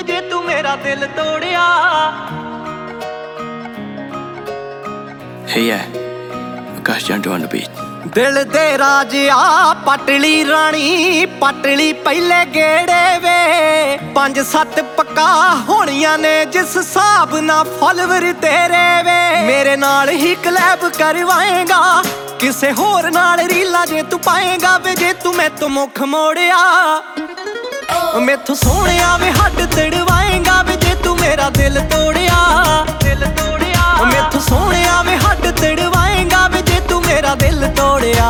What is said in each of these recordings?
ਜੇ ਤੂੰ ਮੇਰਾ ਦਿਲ ਤੋੜਿਆ। Hey yeah, Akash Jantu on the beat. ਦਿਲ ਦੇ ਰਾਜਿਆ ਪਟਲੀ ਰਾਣੀ ਪਟਲੀ ਪਹਿਲੇ ਗੇੜੇ ਵੇ 5-7 ਪੱਕਾ ਹੋਣੀਆਂ ਨੇ ਜਿਸ ਹਿਸਾਬ ਨਾਲ ਫੋਲੋਵਰ ਤੇਰੇ ਵੇ। ਮੇਰੇ ਨਾਲ ਹੀ ਕਲੈਬ ਕਰਵਾਏਗਾ ਕਿਸੇ ਹੋਰ ਨਾਲ ਰੀਲਾਂ ਜੇ ਤੂੰ ਪਾਏਗਾ ਵੇ। ਜੇ ਤੂੰ ਮੈਥੋਂ ਮੁੱਖ ਮੋੜਿਆ ਮੈਥੋਂ ਸੋਹਣਿਆ ਵੇ ਹੱਡ ਤੜਵਾਏਗਾ ਵੇ। ਜੇ ਤੂੰ ਮੇਰਾ ਦਿਲ ਤੋੜਿਆ ਮੈਥੋਂ ਸੋਹਣਿਆ ਵੇ ਹੱਡ ਤੜਵਾਏਗਾ ਵੇ। ਜੇ ਤੂੰ ਮੇਰਾ ਦਿਲ ਤੋੜਿਆ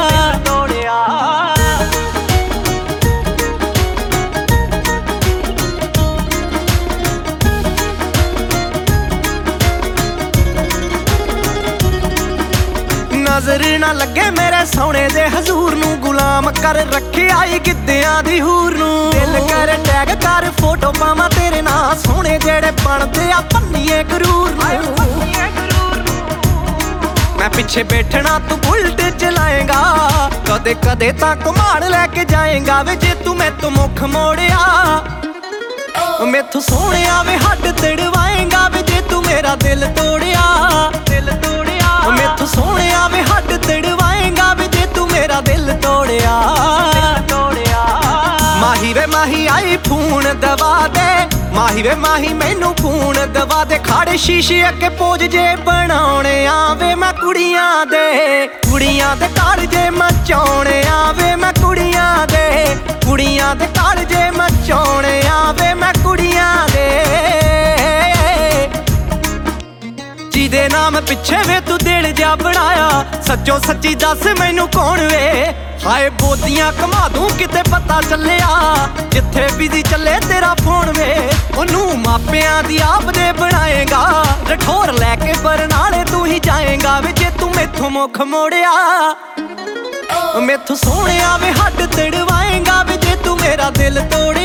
ਨਜ਼ਰ ਨਾ ਲੱਗੇ ਮੇਰੇ ਸੋਹਣੇ ਦੇ ਹਜ਼ੂਰ ਨੂੰ। ਗੁਲਾਮ ਕਰ ਰੱਖਿਆ ਈ ਗਿੱਧਿਆਂ ਦੀ ਹੂਰ ਨੂੰ। ਦਿਲ ਕਰ ਟੈਗ ਕਰ ਫੋਟੋ ਪਾਵਾਂ ਤੇਰੇ ਨਾਲ ਸੋਹਣੇ ਜਿਹੜੇ ਬਣਦੇ ਆ ਪੰਨੀਏ ਗਰੂਰ ਨੂੰ। ਮੈਂ ਪਿੱਛੇ ਬੈਠਣਾ ਤੂੰ ਬੁਲਟ ਚਲਾਏਗਾ ਕਦੇ ਕਦੇ ਤਾਂ ਘੁਮਾਣ ਲੈ ਕੇ ਜਾਏਗਾ ਵੇ। ਜੇ ਤੂੰ ਮੈਥੋਂ ਮੁੱਖ ਮੋੜਿਆ ਮੈਥੋਂ ਸੋਹਣਿਆ ਵੇ ਹੱਡ ਤੜਵਾਏਗਾ ਵੇ। ਜੇ ਤੂੰ ਮੇਰਾ ਦਿਲ ਤੋੜਿਆ ਮੈਥੋਂ ਸੋਹਣਿਆ ਵੇ ਹੱਡ ਤੜਵਾਏਗਾ ਵੇ। ਜੇ ਤੂੰ ਮੇਰਾ ਦਿਲ ਤੋੜਿਆ ਮਾਹੀ ਵੇ ਮਾਹੀ ਆਈ ਫੋਨ ਦਵਾ ਦੇ। ਮਾਹੀ ਵੇ ਮਾਹੀ ਮੈਨੂੰ ਫੋਨ ਦਵਾ ਦੇ। ਖਾੜੇ ਸ਼ੀਸ਼ੇ ਅੱਗੇ ਪੋਜ ਜੇ ਬਣਾਉਣੇ ਆਵੇ ਮੈਂ ਕੁੜੀਆਂ ਦੇ ਘਰ ਜੇ ਮਚਾਉਣੇ ਆਵੇ ਮੈਂ ਕੁੜੀਆਂ ਦੇ ਘਰ ਜੇ ਮਚਾਉਣੇ ਆਵੇ ਮੈਂ ਕੁੜੀਆਂ ਦੇ। ਜਿਹਦੇ ਨਾਮ ਪਿੱਛੇ ਵੇ ਤੂੰ ਦਿਲ ਜਾ ਬਣਾਇਆ ਸੱਚੋ ਸੱਚੀ ਦੱਸ ਮੈਨੂੰ ਕੌਣ ਵੇ। ਹਾਏ ਬੋਦੀਆਂ ਘਮਾ ਦੂੰ ਕਿਤੇ ਪਤਾ ਚੱਲਿਆ ਜਿੱਥੇ ਬਿਜ਼ੀ ਚੱਲੇ ਤੇਰਾ ਫੋਨ ਵੇ। ਉਹਨੂੰ ਮਾਪਿਆਂ ਦੀ ਆਪ ਦੇ ਬਣਾਏਗਾ ਰਠੌਰ ਲੈ ਕੇ ਬਰਨਾਲੇ ਤੂੰ ਹੀ ਜਾਏਗਾ ਵੇ। ਜੇ ਤੂੰ ਮੈਥੋਂ ਮੁੱਖ ਮੋੜਿਆ ਮੈਥੋਂ ਸੋਹਣਿਆ ਵੇ ਹੱਡ ਤੜਵਾਏਗਾ ਵੇ। ਜੇ ਤੂੰ ਮੇਰਾ ਦਿਲ ਤੋੜ